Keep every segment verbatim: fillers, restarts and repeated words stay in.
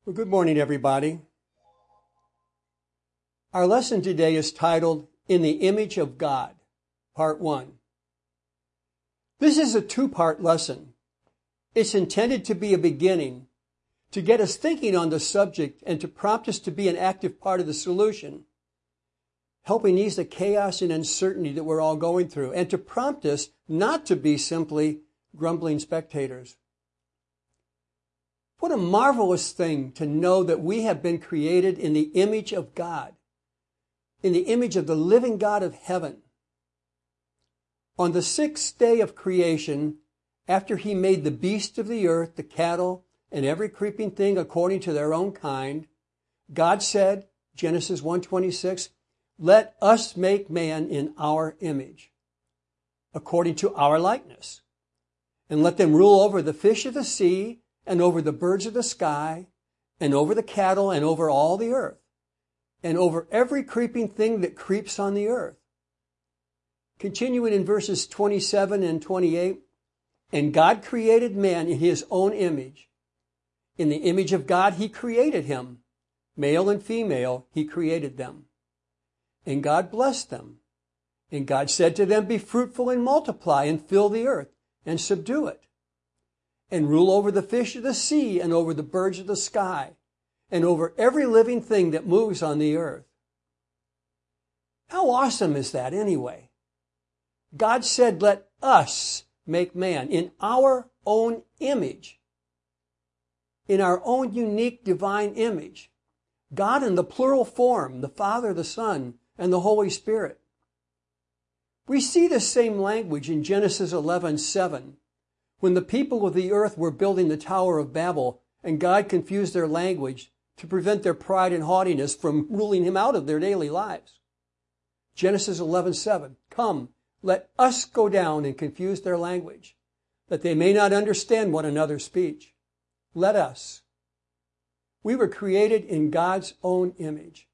Well, good morning, everybody. Our lesson today is titled, In the Image of God, Part one. This is a two-part lesson. It's intended to be a beginning, to get us thinking on the subject and to prompt us to be an active part of the solution, helping ease the chaos and uncertainty that we're all going through, and to prompt us not to be simply grumbling spectators. What a marvelous thing to know that we have been created in the image of God, in the image of the living God of heaven. On the sixth day of creation, after he made the beasts of the earth, the cattle, and every creeping thing according to their own kind, God said, Genesis one twenty-six, "Let us make man in our image, according to our likeness, and let them rule over the fish of the sea, and over the birds of the sky, and over the cattle, and over all the earth, and over every creeping thing that creeps on the earth." Continuing in verses twenty-seven and twenty-eight, "And God created man in his own image. In the image of God he created him. Male and female he created them. And God blessed them. And God said to them, Be fruitful and multiply, and fill the earth, and subdue it, and rule over the fish of the sea, and over the birds of the sky, and over every living thing that moves on the earth." How awesome is that anyway? God said, let us make man in our own image, in our own unique divine image. God in the plural form, the Father, the Son, and the Holy Spirit. We see the same language in Genesis eleven seven. When the people of the earth were building the Tower of Babel, and God confused their language to prevent their pride and haughtiness from ruling him out of their daily lives. Genesis eleven seven, "Come, let us go down and confuse their language, that they may not understand one another's speech." Let us. We were created in God's own image.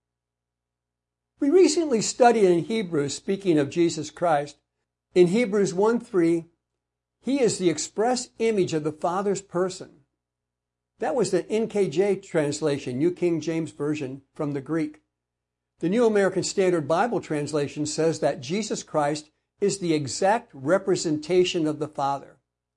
We recently studied in Hebrews, speaking of Jesus Christ, in Hebrews one three, he is the express image of the Father's person. That was the N K J translation, New King James Version, from the Greek. The New American Standard Bible translation says that Jesus Christ is the exact representation of the Father.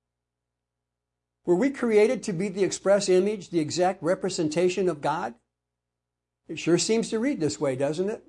Were we created to be the express image, the exact representation of God? It sure seems to read this way, doesn't it?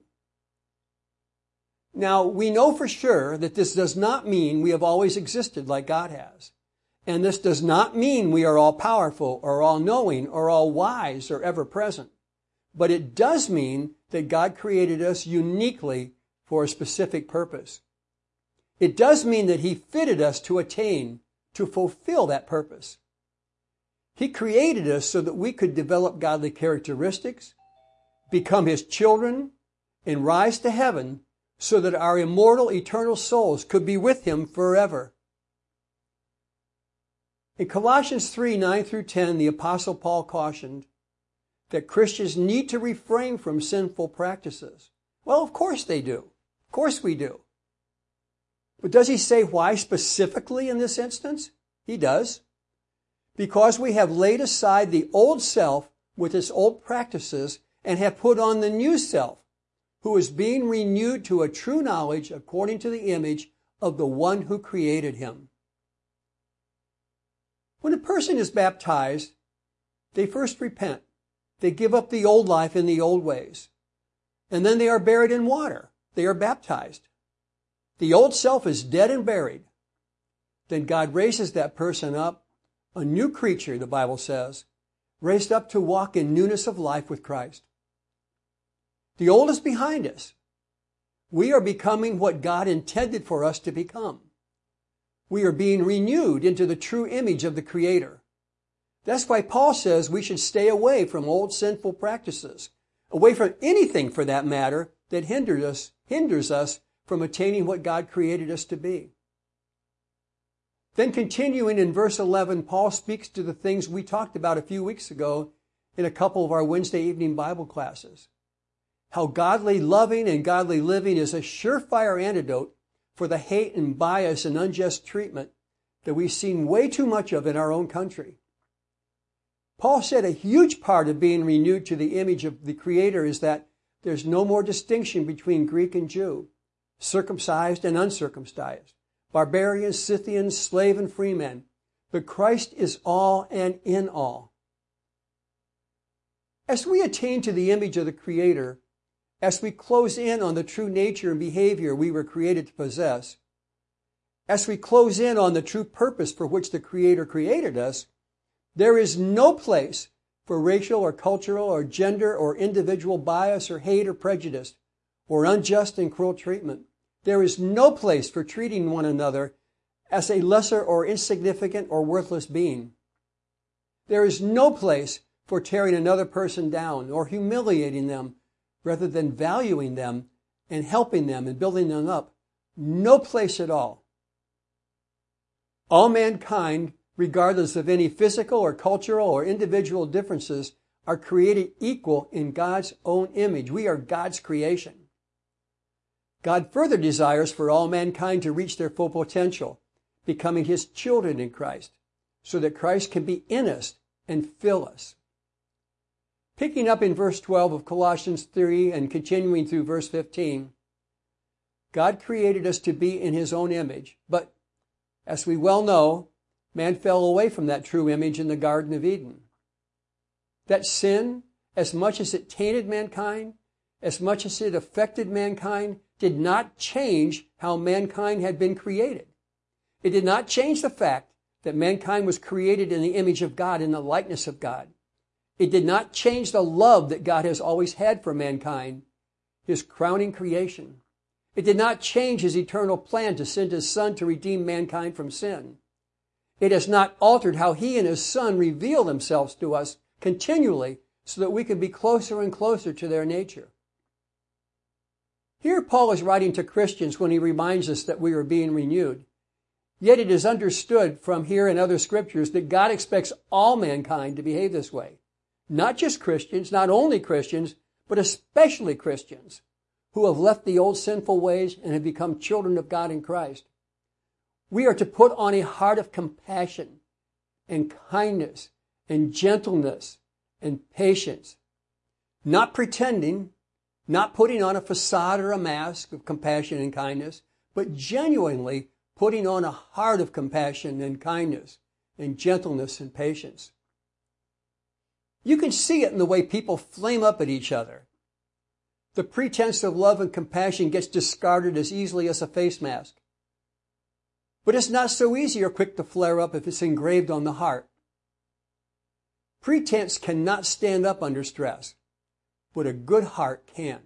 Now, we know for sure that this does not mean we have always existed like God has. And this does not mean we are all powerful or all knowing or all wise or ever present. But it does mean that God created us uniquely for a specific purpose. It does mean that he fitted us to attain, to fulfill that purpose. He created us so that we could develop godly characteristics, become his children, and rise to heaven so that our immortal, eternal souls could be with him forever. In Colossians three nine through ten, the Apostle Paul cautioned that Christians need to refrain from sinful practices. Well, of course they do. Of course we do. But does he say why specifically in this instance? He does. Because we have laid aside the old self with its old practices and have put on the new self, who is being renewed to a true knowledge according to the image of the one who created him. When a person is baptized, they first repent. They give up the old life in the old ways. And then they are buried in water. They are baptized. The old self is dead and buried. Then God raises that person up, a new creature, the Bible says, raised up to walk in newness of life with Christ. The old is behind us. We are becoming what God intended for us to become. We are being renewed into the true image of the Creator. That's why Paul says we should stay away from old sinful practices, away from anything for that matter that hinders us, hinders us from attaining what God created us to be. Then continuing in verse eleven, Paul speaks to the things we talked about a few weeks ago in a couple of our Wednesday evening Bible classes. How godly loving and godly living is a surefire antidote for the hate and bias and unjust treatment that we've seen way too much of in our own country. Paul said a huge part of being renewed to the image of the Creator is that there's no more distinction between Greek and Jew, circumcised and uncircumcised, barbarians, Scythians, slave and free men. But Christ is all and in all. As we attain to the image of the Creator, as we close in on the true nature and behavior we were created to possess, as we close in on the true purpose for which the Creator created us, there is no place for racial or cultural or gender or individual bias or hate or prejudice or unjust and cruel treatment. There is no place for treating one another as a lesser or insignificant or worthless being. There is no place for tearing another person down or humiliating them rather than valuing them and helping them and building them up. No place at all. All mankind, regardless of any physical or cultural or individual differences, are created equal in God's own image. We are God's creation. God further desires for all mankind to reach their full potential, becoming His children in Christ, so that Christ can be in us and fill us. Picking up in verse twelve of Colossians three and continuing through verse fifteen, God created us to be in His own image, but as we well know, man fell away from that true image in the Garden of Eden. That sin, as much as it tainted mankind, as much as it affected mankind, did not change how mankind had been created. It did not change the fact that mankind was created in the image of God, in the likeness of God. It did not change the love that God has always had for mankind, His crowning creation. It did not change His eternal plan to send His Son to redeem mankind from sin. It has not altered how He and His Son reveal themselves to us continually so that we can be closer and closer to their nature. Here Paul is writing to Christians when he reminds us that we are being renewed. Yet it is understood from here and other scriptures that God expects all mankind to behave this way. Not just Christians, not only Christians, but especially Christians who have left the old sinful ways and have become children of God in Christ. We are to put on a heart of compassion and kindness and gentleness and patience, not pretending, not putting on a facade or a mask of compassion and kindness, but genuinely putting on a heart of compassion and kindness and gentleness and patience. You can see it in the way people flame up at each other. The pretense of love and compassion gets discarded as easily as a face mask. But it's not so easy or quick to flare up if it's engraved on the heart. Pretense cannot stand up under stress, but a good heart can.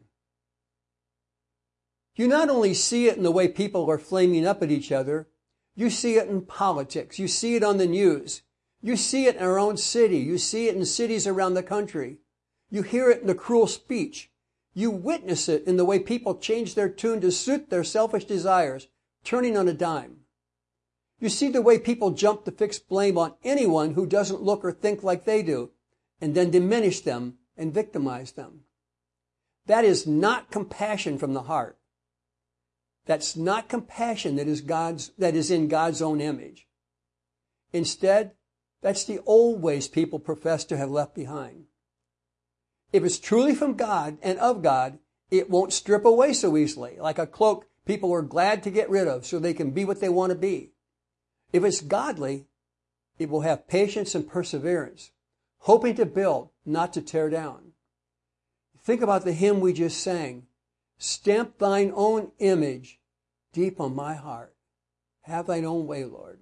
You not only see it in the way people are flaming up at each other, you see it in politics, you see it on the news, you see it in our own city, you see it in cities around the country, you hear it in the cruel speech, you witness it in the way people change their tune to suit their selfish desires, turning on a dime. You see the way people jump to fix blame on anyone who doesn't look or think like they do, and then diminish them and victimize them. That is not compassion from the heart. That's not compassion that is God's, that is in God's own image. Instead, that's the old ways people profess to have left behind. If it's truly from God and of God, it won't strip away so easily, like a cloak people are glad to get rid of so they can be what they want to be. If it's godly, it will have patience and perseverance, hoping to build, not to tear down. Think about the hymn we just sang. Stamp thine own image deep on my heart. Have thine own way, Lord.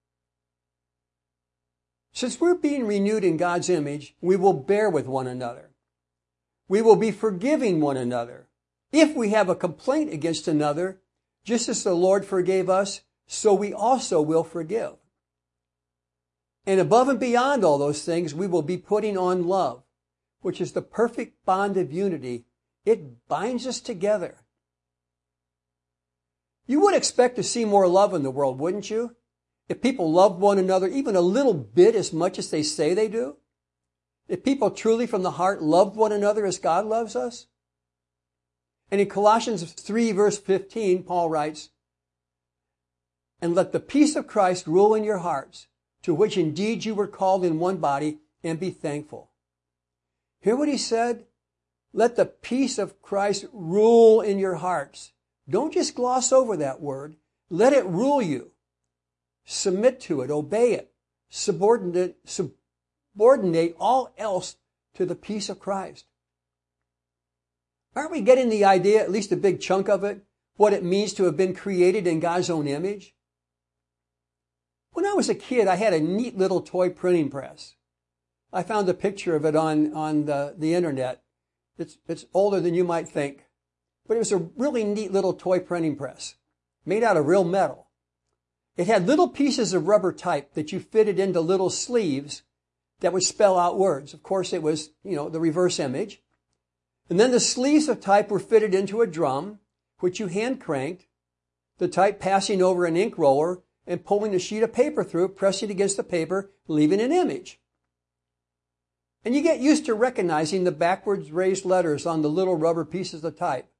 Since we're being renewed in God's image, we will bear with one another. We will be forgiving one another. If we have a complaint against another, just as the Lord forgave us, so we also will forgive. And above and beyond all those things, we will be putting on love, which is the perfect bond of unity. It binds us together. You would expect to see more love in the world, wouldn't you? If people loved one another even a little bit as much as they say they do? If people truly from the heart loved one another as God loves us? And in Colossians three, verse fifteen, Paul writes, and let the peace of Christ rule in your hearts, to which indeed you were called in one body, and be thankful. Hear what he said? Let the peace of Christ rule in your hearts. Don't just gloss over that word. Let it rule you. Submit to it. Obey it. Subordinate, subordinate all else to the peace of Christ. Aren't we getting the idea, at least a big chunk of it, what it means to have been created in God's own image? When I was a kid, I had a neat little toy printing press. I found a picture of it on, on the, the internet. It's, it's older than you might think. But it was a really neat little toy printing press, made out of real metal. It had little pieces of rubber type that you fitted into little sleeves that would spell out words. Of course, it was, you know, the reverse image. And then the sleeves of type were fitted into a drum, which you hand cranked, the type passing over an ink roller and pulling a sheet of paper through, pressing against the paper, leaving an image. And you get used to recognizing the backwards raised letters on the little rubber pieces of type.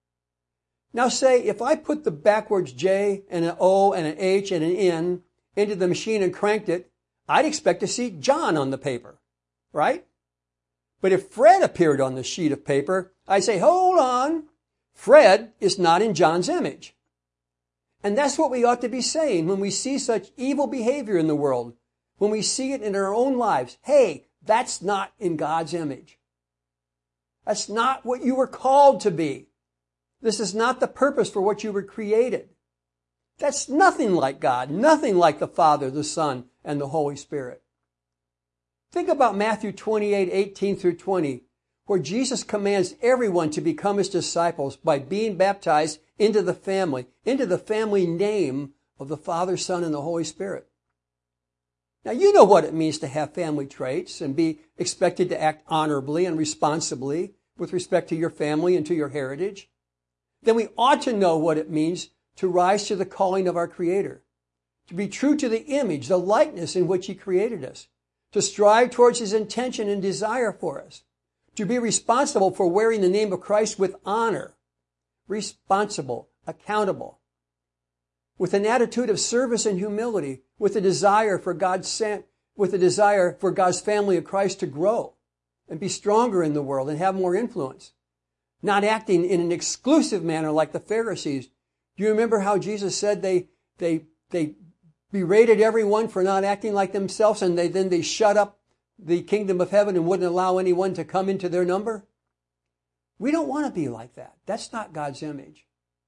Now say, if I put the backwards J and an O and an H and an N into the machine and cranked it, I'd expect to see John on the paper, right? But if Fred appeared on the sheet of paper, I'd say, hold on, Fred is not in John's image. And that's what we ought to be saying when we see such evil behavior in the world, when we see it in our own lives. Hey, that's not in God's image. That's not what you were called to be. This is not the purpose for what you were created. That's nothing like God, nothing like the Father, the Son, and the Holy Spirit. Think about Matthew twenty-eight, eighteen through twenty, where Jesus commands everyone to become his disciples by being baptized into the family, into the family name of the Father, Son, and the Holy Spirit. Now, you know what it means to have family traits and be expected to act honorably and responsibly with respect to your family and to your heritage. Then we ought to know what it means to rise to the calling of our Creator, to be true to the image, the likeness in which he created us, to strive towards his intention and desire for us, to be responsible for wearing the name of Christ with honor, responsible, accountable, with an attitude of service and humility, with a desire for God's with a desire for God's family of Christ to grow and be stronger in the world and have more influence, not acting in an exclusive manner like the Pharisees. Do you remember how Jesus said they they they berated everyone for not acting like themselves, and they then they shut up the kingdom of heaven and wouldn't allow anyone to come into their number? We don't want to be like that. That's not God's image.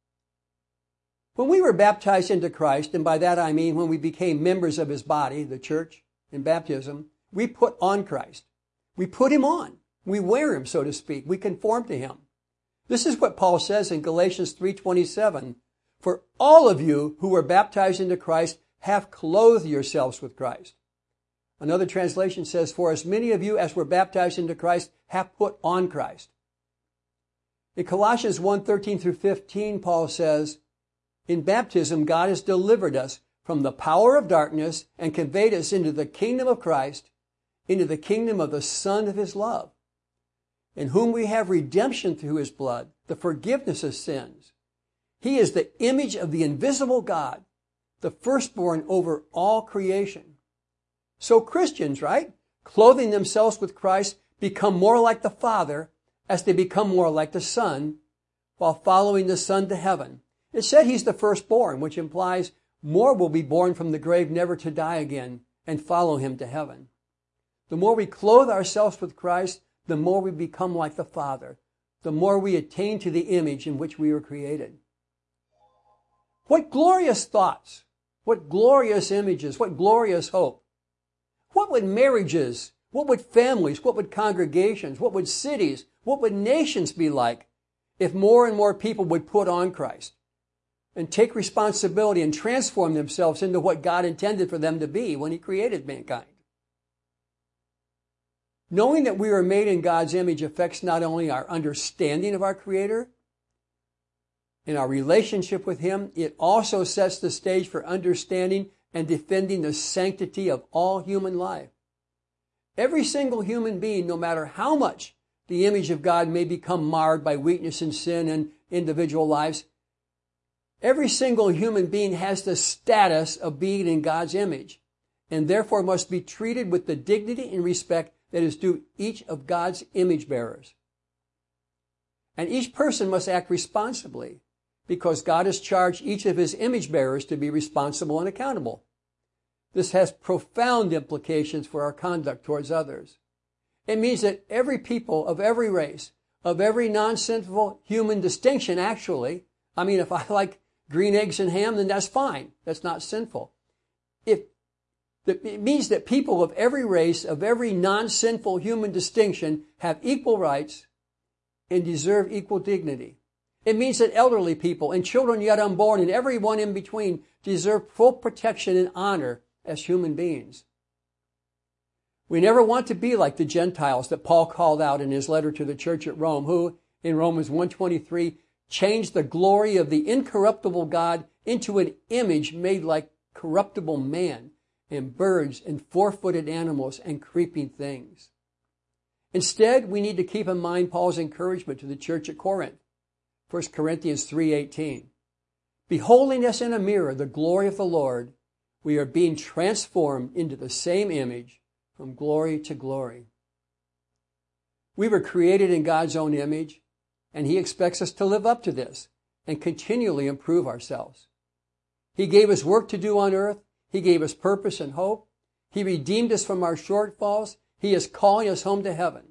When we were baptized into Christ, and by that I mean when we became members of his body, the church, in baptism, we put on Christ. We put him on. We wear him, so to speak. We conform to him. This is what Paul says in Galatians three twenty-seven. For all of you who were baptized into Christ have clothed yourselves with Christ. Another translation says, for as many of you as were baptized into Christ have put on Christ. In Colossians one thirteen through fifteen, Paul says, in baptism, God has delivered us from the power of darkness and conveyed us into the kingdom of Christ, into the kingdom of the Son of his love, in whom we have redemption through his blood, the forgiveness of sins. He is the image of the invisible God, the firstborn over all creation. So Christians, right, clothing themselves with Christ, become more like the Father as they become more like the Son, while following the Son to heaven. It said he's the firstborn, which implies more will be born from the grave never to die again and follow him to heaven. The more we clothe ourselves with Christ, the more we become like the Father, the more we attain to the image in which we were created. What glorious thoughts, what glorious images, what glorious hope. What would marriages, what would families, what would congregations, what would cities, what would nations be like if more and more people would put on Christ and take responsibility and transform themselves into what God intended for them to be when he created mankind? Knowing that we are made in God's image affects not only our understanding of our Creator and our relationship with him, it also sets the stage for understanding and defending the sanctity of all human life. Every single human being, no matter how much the image of God may become marred by weakness and sin in individual lives, every single human being has the status of being in God's image. and therefore must be treated with the dignity and respect that is due each of God's image bearers. And each person must act responsibly, because God has charged each of his image bearers to be responsible and accountable. This has profound implications for our conduct towards others. It means that every people of every race, of every non-sinful human distinction, actually, I mean, if I like green eggs and ham, then that's fine. That's not sinful. If It means that people of every race, of every non-sinful human distinction, have equal rights and deserve equal dignity. It means that elderly people and children yet unborn and everyone in between deserve full protection and honor as human beings. We never want to be like the Gentiles that Paul called out in his letter to the church at Rome, who, in Romans one twenty-three, changed the glory of the incorruptible God into an image made like corruptible man, and birds and four-footed animals and creeping things. Instead, we need to keep in mind Paul's encouragement to the church at Corinth. First Corinthians three eighteen. Beholding as in a mirror the glory of the Lord, we are being transformed into the same image from glory to glory. We were created in God's own image, and he expects us to live up to this and continually improve ourselves. He gave us work to do on earth. He gave us purpose and hope. He redeemed us from our shortfalls. He is calling us home to heaven.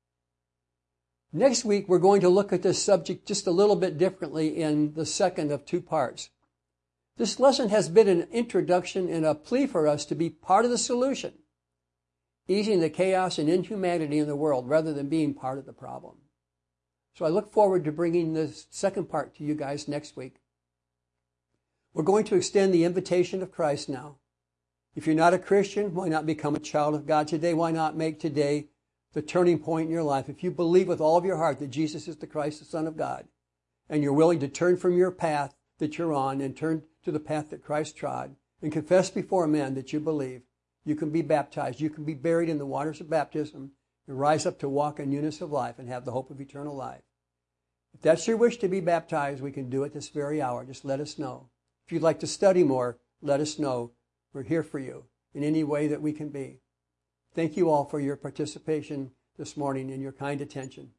Next week, we're going to look at this subject just a little bit differently in the second of two parts. This lesson has been an introduction and a plea for us to be part of the solution, easing the chaos and inhumanity in the world rather than being part of the problem. So I look forward to bringing this second part to you guys next week. We're going to extend the invitation of Christ now. If you're not a Christian, why not become a child of God today? Why not make today the turning point in your life? If you believe with all of your heart that Jesus is the Christ, the Son of God, and you're willing to turn from your path that you're on and turn to the path that Christ trod and confess before men that you believe, you can be baptized. You can be buried in the waters of baptism and rise up to walk in newness of life and have the hope of eternal life. If that's your wish to be baptized, we can do it this very hour. Just let us know. If you'd like to study more, let us know. We're here for you in any way that we can be. Thank you all for your participation this morning and your kind attention.